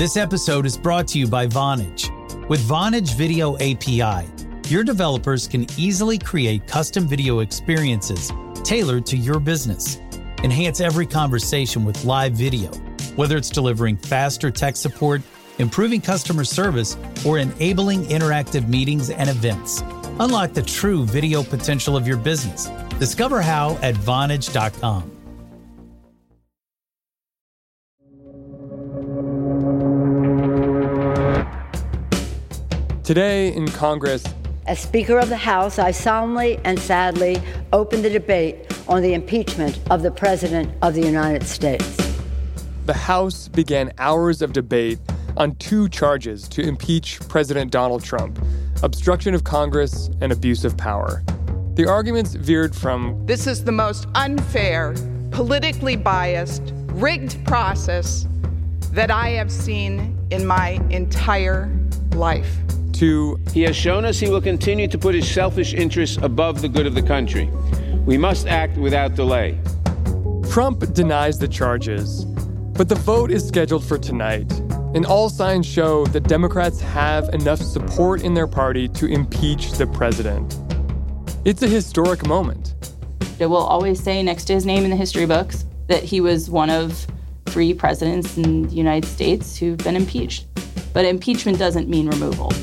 This episode is brought to you by Vonage. With Vonage Video API, your developers can easily create custom video experiences tailored to your business. Enhance every conversation with live video, whether it's delivering faster tech support, improving customer service, or enabling interactive meetings and events. Unlock the true video potential of your business. Discover how at Vonage.com. Today in Congress, as Speaker of the House, I solemnly and sadly open the debate on the impeachment of the President of the United States. The House began hours of debate on two charges to impeach President Donald Trump: obstruction of Congress and abuse of power. The arguments veered from, "This is the most unfair, politically biased, rigged process that I have seen in my entire life," to, "He has shown us he will continue to put his selfish interests above the good of the country. We must act without delay." Trump denies the charges, but the vote is scheduled for tonight, and all signs show that Democrats have enough support in their party to impeach the president. It's a historic moment. It will always say next to his name in the history books that he was one of 3 presidents in the United States who've been impeached. But impeachment doesn't mean removal.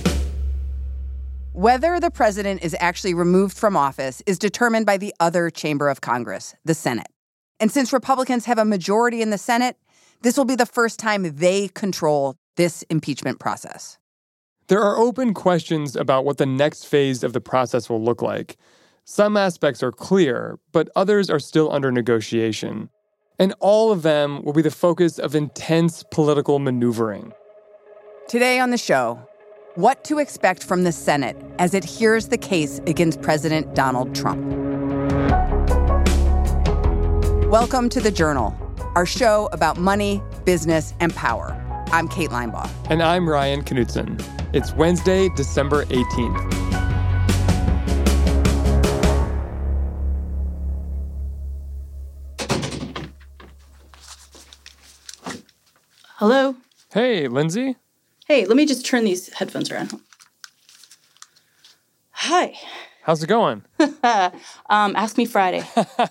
Whether the president is actually removed from office is determined by the other chamber of Congress, the Senate. And since Republicans have a majority in the Senate, this will be the first time they control this impeachment process. There are open questions about what the next phase of the process will look like. Some aspects are clear, but others are still under negotiation. And all of them will be the focus of intense political maneuvering. Today on the show, what to expect from the Senate as it hears the case against President Donald Trump. Welcome to The Journal, our show about money, business, and power. I'm Kate Linebaugh. And I'm Ryan Knutson. It's Wednesday, December 18th. Hello? Hey, Lindsay. Hey, let me just turn these headphones around. Hi. How's it going? Ask me Friday.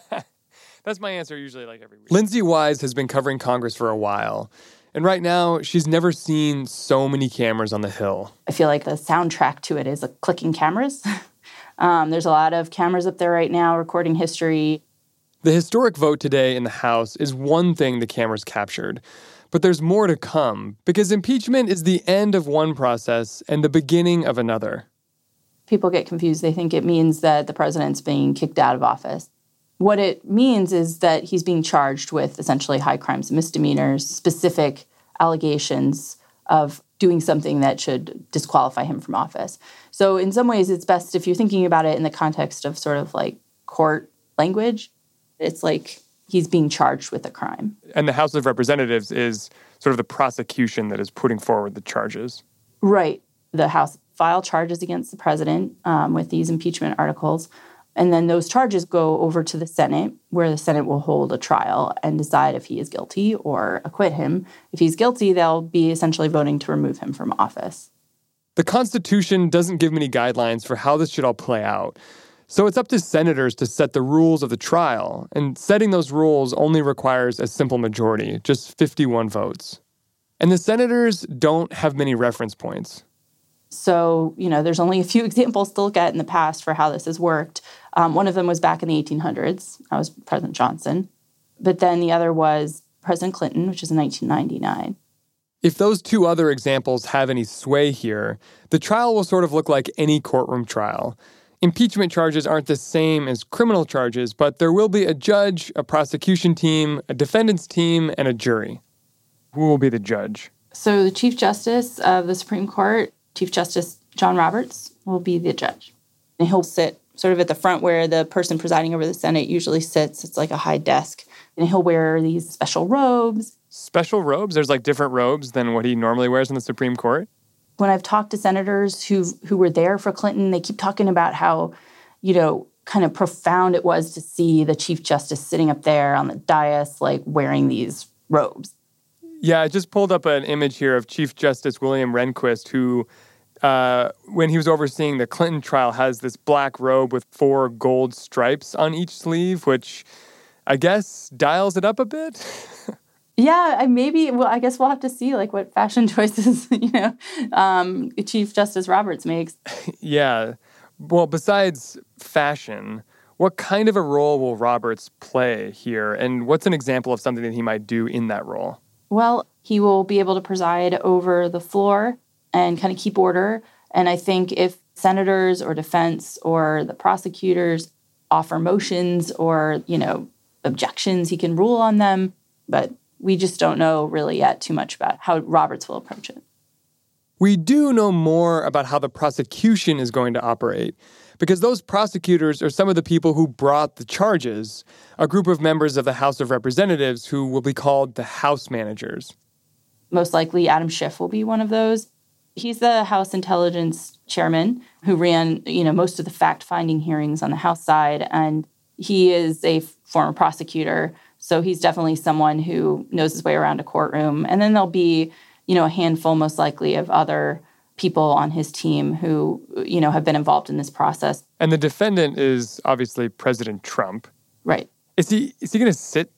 That's my answer usually every week. Lindsay Wise has been covering Congress for a while. And right now, she's never seen so many cameras on the Hill. I feel like the soundtrack to it is clicking cameras. There's a lot of cameras up there right now recording history. The historic vote today in the House is one thing the cameras captured. But there's more to come, because impeachment is the end of one process and the beginning of another. People get confused. They think it means that the president's being kicked out of office. What it means is that he's being charged with essentially high crimes and misdemeanors, specific allegations of doing something that should disqualify him from office. So in some ways, it's best if you're thinking about it in the context of sort of court language. It's like he's being charged with a crime. And the House of Representatives is sort of the prosecution that is putting forward the charges. Right. The House filed charges against the president with these impeachment articles. And then those charges go over to the Senate, where the Senate will hold a trial and decide if he is guilty or acquit him. If he's guilty, they'll be essentially voting to remove him from office. The Constitution doesn't give many guidelines for how this should all play out. So it's up to senators to set the rules of the trial, and setting those rules only requires a simple majority, just 51 votes. And the senators don't have many reference points. So, there's only a few examples to look at in the past for how this has worked. One of them was back in the 1800s. That was President Johnson. But then the other was President Clinton, which is in 1999. If those two other examples have any sway here, the trial will sort of look like any courtroom trial. Impeachment charges aren't the same as criminal charges, but there will be a judge, a prosecution team, a defendant's team, and a jury. Who will be the judge? So the Chief Justice of the Supreme Court, Chief Justice John Roberts, will be the judge. And he'll sit sort of at the front where the person presiding over the Senate usually sits. It's like a high desk. And he'll wear these special robes. Special robes? There's different robes than what he normally wears in the Supreme Court? When I've talked to senators who were there for Clinton, they keep talking about how, kind of profound it was to see the Chief Justice sitting up there on the dais, wearing these robes. Yeah, I just pulled up an image here of Chief Justice William Rehnquist, who, when he was overseeing the Clinton trial, has this black robe with 4 gold stripes on each sleeve, which I guess dials it up a bit. Yeah, maybe. Well, I guess we'll have to see what fashion choices, Chief Justice Roberts makes. Yeah. Well, besides fashion, what kind of a role will Roberts play here? And what's an example of something that he might do in that role? Well, he will be able to preside over the floor and kind of keep order. And I think if senators or defense or the prosecutors offer motions or, objections, he can rule on them. But we just don't know really yet too much about how Roberts will approach it. We do know more about how the prosecution is going to operate, because those prosecutors are some of the people who brought the charges, a group of members of the House of Representatives who will be called the House Managers. Most likely Adam Schiff will be one of those. He's the House Intelligence Chairman who ran, most of the fact-finding hearings on the House side, and he is a former prosecutor, so he's definitely someone who knows his way around a courtroom. And then there'll be, a handful most likely of other people on his team who, have been involved in this process. And the defendant is obviously President Trump. Right. Is he going to sit?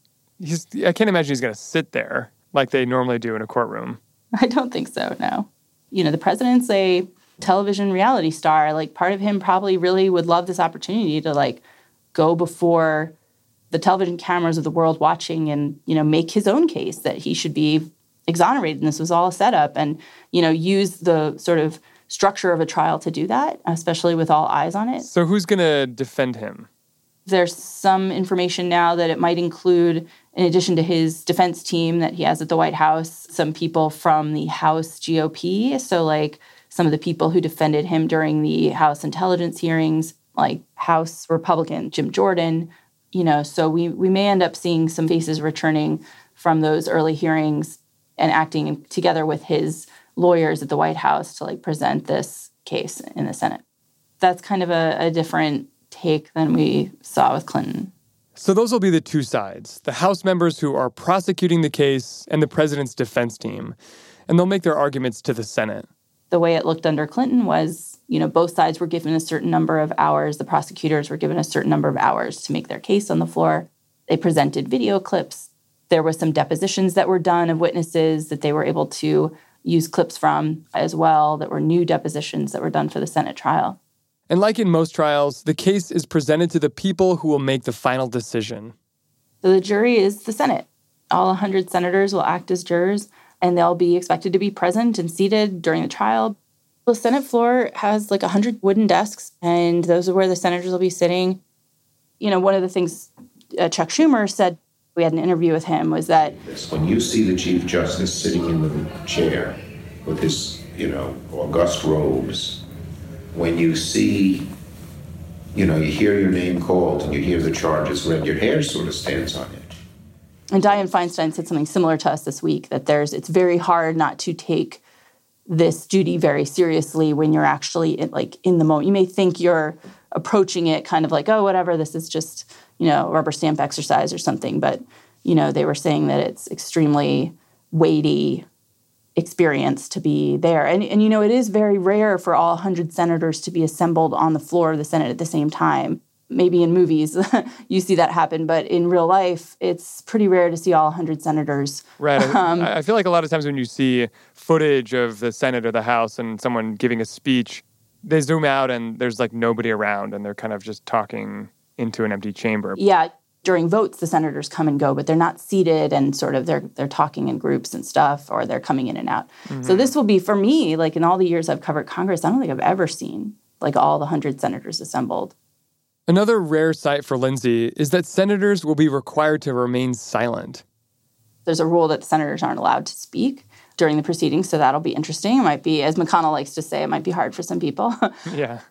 I can't imagine he's going to sit there like they normally do in a courtroom. I don't think so, no. The president's a television reality star. Part of him probably really would love this opportunity to, go before the television cameras of the world watching and, make his own case that he should be exonerated and this was all a setup and, use the sort of structure of a trial to do that, especially with all eyes on it. So who's going to defend him? There's some information now that it might include, in addition to his defense team that he has at the White House, some people from the House GOP. So some of the people who defended him during the House intelligence hearings, like House Republican Jim Jordan, so we may end up seeing some faces returning from those early hearings and acting together with his lawyers at the White House to present this case in the Senate. That's kind of a different take than we saw with Clinton. So those will be the two sides, the House members who are prosecuting the case and the president's defense team. And they'll make their arguments to the Senate. The way it looked under Clinton was, both sides were given a certain number of hours. The prosecutors were given a certain number of hours to make their case on the floor. They presented video clips. There were some depositions that were done of witnesses that they were able to use clips from as well, that were new depositions that were done for the Senate trial. And like in most trials, the case is presented to the people who will make the final decision. So the jury is the Senate. All 100 senators will act as jurors, and they'll be expected to be present and seated during the trial. The Senate floor has 100 wooden desks, and those are where the senators will be sitting. One of the things Chuck Schumer said, we had an interview with him, was that when you see the Chief Justice sitting in the chair with his, august robes, when you see, you hear your name called and you hear the charges read, your hair sort of stands on edge. And Dianne Feinstein said something similar to us this week, that it's very hard not to take this duty very seriously when you're actually in the moment. You may think you're approaching it kind of oh, whatever, this is just, rubber stamp exercise or something. But, they were saying that it's extremely weighty experience to be there. And it is very rare for all 100 senators to be assembled on the floor of the Senate at the same time. Maybe in movies you see that happen, but in real life, it's pretty rare to see all 100 senators. Right. I feel like a lot of times when you see footage of the Senate or the House and someone giving a speech, they zoom out and there's nobody around and they're kind of just talking into an empty chamber. Yeah. During votes, the senators come and go, but they're not seated and sort of they're talking in groups and stuff, or they're coming in and out. Mm-hmm. So this will be, for me, in all the years I've covered Congress, I don't think I've ever seen all the 100 senators assembled. Another rare sight for Lindsay is that senators will be required to remain silent. There's a rule that senators aren't allowed to speak during the proceedings, so that'll be interesting. It might be, as McConnell likes to say, it might be hard for some people. Yeah.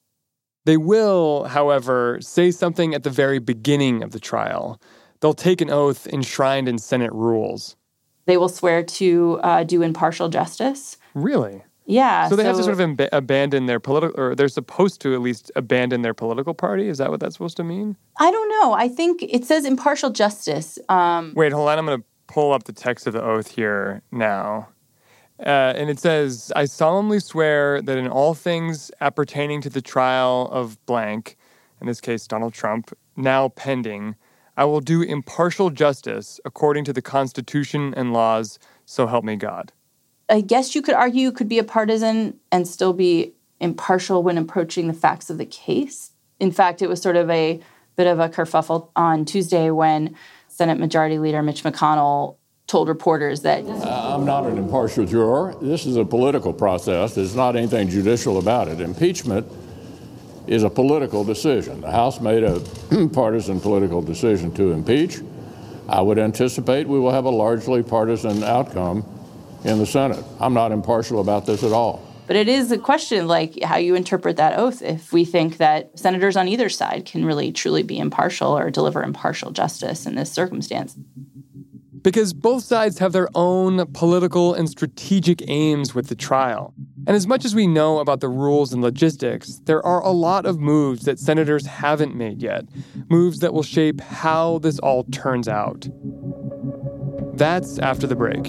They will, however, say something at the very beginning of the trial. They'll take an oath enshrined in Senate rules. They will swear to do impartial justice. Really? Yeah. So they have to sort of abandon their political, or they're supposed to at least abandon their political party? Is that what that's supposed to mean? I don't know. I think it says impartial justice. Wait, hold on. I'm going to pull up the text of the oath here now. And it says, I solemnly swear that in all things appertaining to the trial of blank, in this case Donald Trump, now pending, I will do impartial justice according to the Constitution and laws, so help me God. I guess you could argue you could be a partisan and still be impartial when approaching the facts of the case. In fact, it was sort of a bit of a kerfuffle on Tuesday when Senate Majority Leader Mitch McConnell told reporters that I'm not an impartial juror. This is a political process. There's not anything judicial about it. Impeachment is a political decision. The House made a partisan political decision to impeach. I would anticipate we will have a largely partisan outcome in the Senate. I'm not impartial about this at all. But it is a question like how you interpret that oath if we think that senators on either side can really truly be impartial or deliver impartial justice in this circumstance. Because both sides have their own political and strategic aims with the trial. And as much as we know about the rules and logistics, there are a lot of moves that senators haven't made yet, moves that will shape how this all turns out. That's after the break.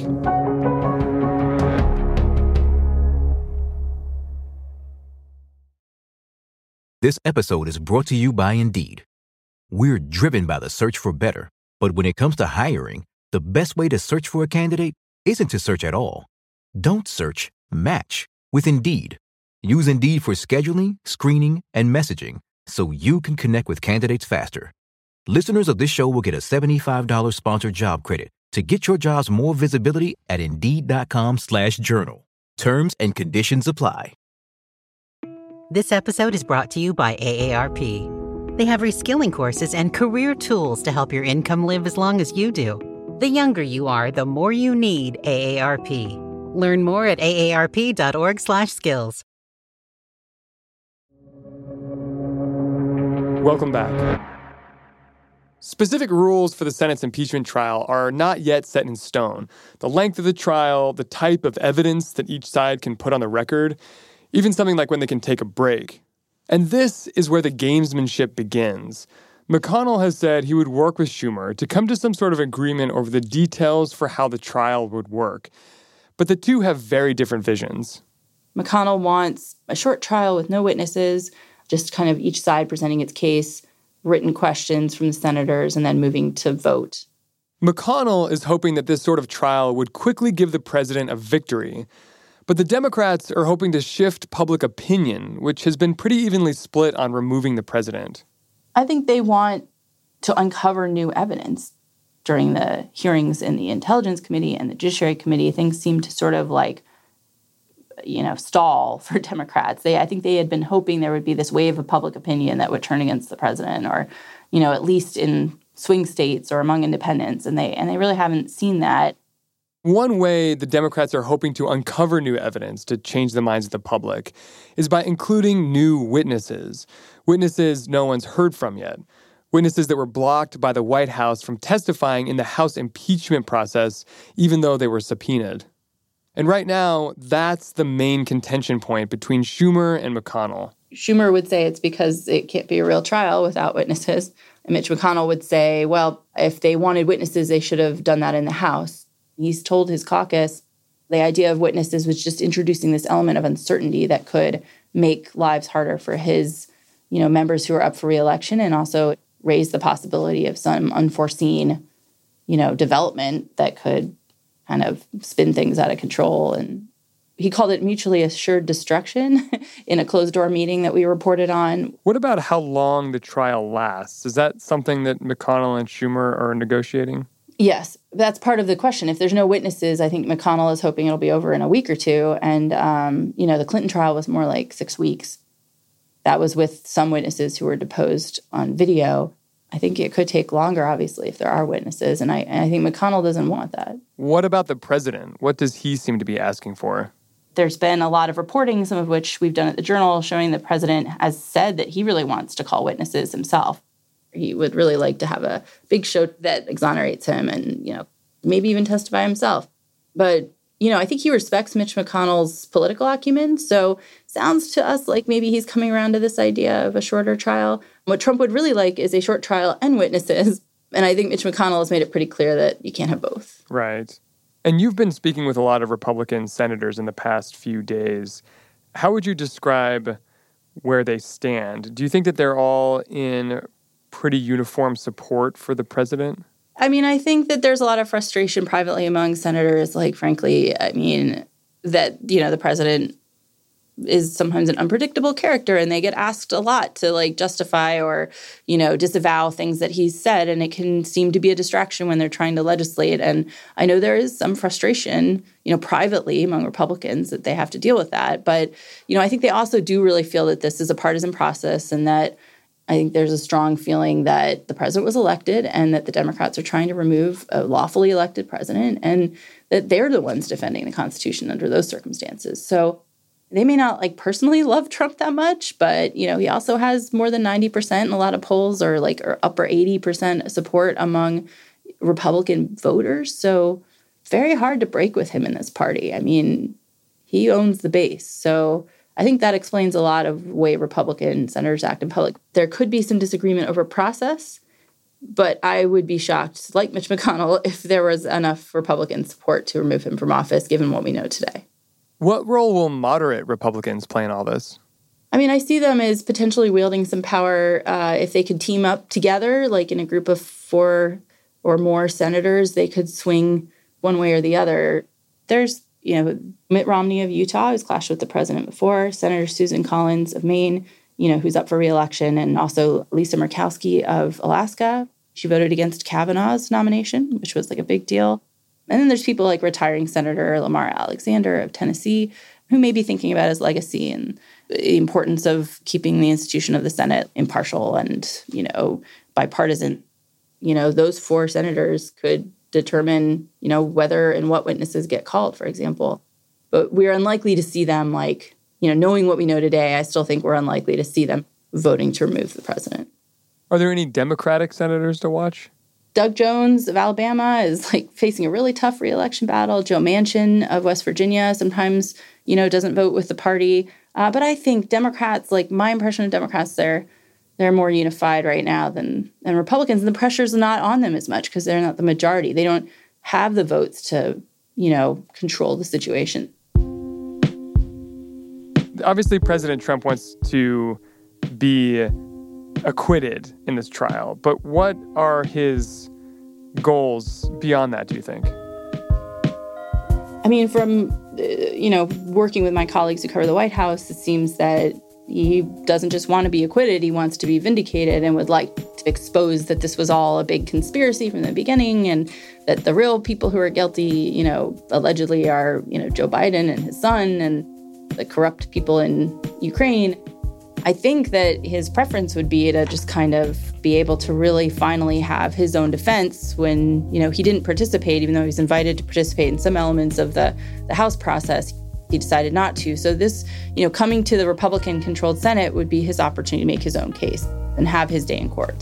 This episode is brought to you by Indeed. We're driven by the search for better, but when it comes to hiring, the best way to search for a candidate isn't to search at all. Don't search, match with Indeed. Use Indeed for scheduling, screening, and messaging so you can connect with candidates faster. Listeners of this show will get a $75 sponsored job credit to get your jobs more visibility at Indeed.com/journal. Terms and conditions apply. This episode is brought to you by AARP. They have reskilling courses and career tools to help your income live as long as you do. The younger you are, the more you need AARP. Learn more at aarp.org/skills. Welcome back. Specific rules for the Senate's impeachment trial are not yet set in stone. The length of the trial, the type of evidence that each side can put on the record, even something like when they can take a break. And this is where the gamesmanship begins. McConnell has said he would work with Schumer to come to some sort of agreement over the details for how the trial would work. But the two have very different visions. McConnell wants a short trial with no witnesses, just kind of each side presenting its case, written questions from the senators, and then moving to vote. McConnell is hoping that this sort of trial would quickly give the president a victory. But the Democrats are hoping to shift public opinion, which has been pretty evenly split on removing the president. I think they want to uncover new evidence. During the hearings in the Intelligence Committee and the Judiciary Committee, things seemed to sort of stall for Democrats. I think they had been hoping there would be this wave of public opinion that would turn against the president or, at least in swing states or among independents. And they really haven't seen that. One way the Democrats are hoping to uncover new evidence to change the minds of the public is by including new witnesses no one's heard from yet, witnesses that were blocked by the White House from testifying in the House impeachment process, even though they were subpoenaed. And right now, that's the main contention point between Schumer and McConnell. Schumer would say it's because it can't be a real trial without witnesses. And Mitch McConnell would say, well, if they wanted witnesses, they should have done that in the House. He's told his caucus the idea of witnesses was just introducing this element of uncertainty that could make lives harder for his, members who are up for re-election and also raise the possibility of some unforeseen, development that could kind of spin things out of control. And he called it mutually assured destruction in a closed-door meeting that we reported on. What about how long the trial lasts? Is that something that McConnell and Schumer are negotiating? Yes, that's part of the question. If there's no witnesses, I think McConnell is hoping it'll be over in a week or two. And, the Clinton trial was more like 6 weeks. That was with some witnesses who were deposed on video. I think it could take longer, obviously, if there are witnesses. And I think McConnell doesn't want that. What about the president? What does he seem to be asking for? There's been a lot of reporting, some of which we've done at the Journal, showing the president has said that he really wants to call witnesses himself. He would really like to have a big show that exonerates him and, maybe even testify himself. But, I think he respects Mitch McConnell's political acumen. So sounds to us like maybe he's coming around to this idea of a shorter trial. What Trump would really like is a short trial and witnesses. And I think Mitch McConnell has made it pretty clear that you can't have both. Right. And you've been speaking with a lot of Republican senators in the past few days. How would you describe where they stand? Do you think that they're all in pretty uniform support for the president? I mean, I think that there's a lot of frustration privately among senators. Like, frankly, I mean, that, the president is sometimes an unpredictable character and they get asked a lot to like justify or, disavow things that he's said. And it can seem to be a distraction when they're trying to legislate. And I know there is some frustration, privately among Republicans that they have to deal with that. But, I think they also do really feel that this is a partisan process and that I think there's a strong feeling that the president was elected and that the Democrats are trying to remove a lawfully elected president and that they're the ones defending the Constitution under those circumstances. So they may not personally love Trump that much, but, he also has more than 90% in a lot of polls or upper 80% support among Republican voters. So very hard to break with him in this party. I mean, he owns the base. So I think that explains a lot of the way Republican senators act in public. There could be some disagreement over process, but I would be shocked, like Mitch McConnell, if there was enough Republican support to remove him from office, given what we know today. What role will moderate Republicans play in all this? I mean, I see them as potentially wielding some power if they could team up together, like in a group of 4 or more senators, they could swing one way or the other. There's Mitt Romney of Utah, who's clashed with the president before, Senator Susan Collins of Maine, who's up for re-election, and also Lisa Murkowski of Alaska. She voted against Kavanaugh's nomination, which was a big deal. And then there's people like retiring Senator Lamar Alexander of Tennessee, who may be thinking about his legacy and the importance of keeping the institution of the Senate impartial and, bipartisan. Those 4 senators could determine, whether and what witnesses get called, for example. But we're unlikely to see them knowing what we know today, I still think we're unlikely to see them voting to remove the president. Are there any Democratic senators to watch? Doug Jones of Alabama is facing a really tough re-election battle. Joe Manchin of West Virginia sometimes, doesn't vote with the party. But I think Democrats, my impression of Democrats, they're more unified right now than Republicans. And the pressure's not on them as much because they're not the majority. They don't have the votes to, control the situation. Obviously, President Trump wants to be acquitted in this trial, but what are his goals beyond that, do you think? I mean, from, working with my colleagues who cover the White House, it seems that he doesn't just want to be acquitted, he wants to be vindicated and would like to expose that this was all a big conspiracy from the beginning and that the real people who are guilty, allegedly are, Joe Biden and his son and the corrupt people in Ukraine. I think that his preference would be to just kind of be able to really finally have his own defense when, he didn't participate, even though he was invited to participate in some elements of the House process. He decided not to. So this, coming to the Republican-controlled Senate would be his opportunity to make his own case and have his day in court.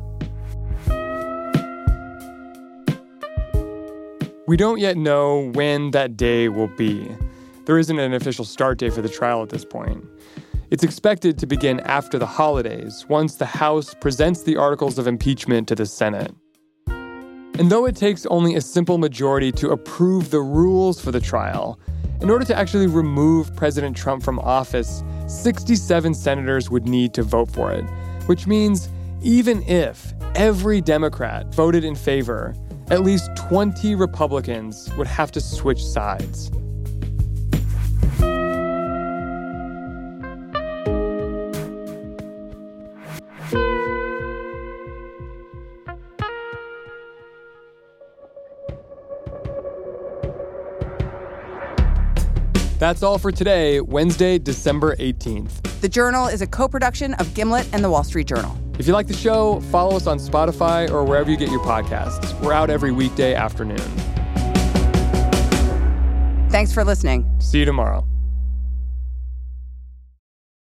We don't yet know when that day will be. There isn't an official start date for the trial at this point. It's expected to begin after the holidays, once the House presents the articles of impeachment to the Senate. And though it takes only a simple majority to approve the rules for the trial, in order to actually remove President Trump from office, 67 senators would need to vote for it, which means even if every Democrat voted in favor, at least 20 Republicans would have to switch sides. That's all for today, Wednesday, December 18th. The Journal is a co-production of Gimlet and The Wall Street Journal. If you like the show, follow us on Spotify or wherever you get your podcasts. We're out every weekday afternoon. Thanks for listening. See you tomorrow.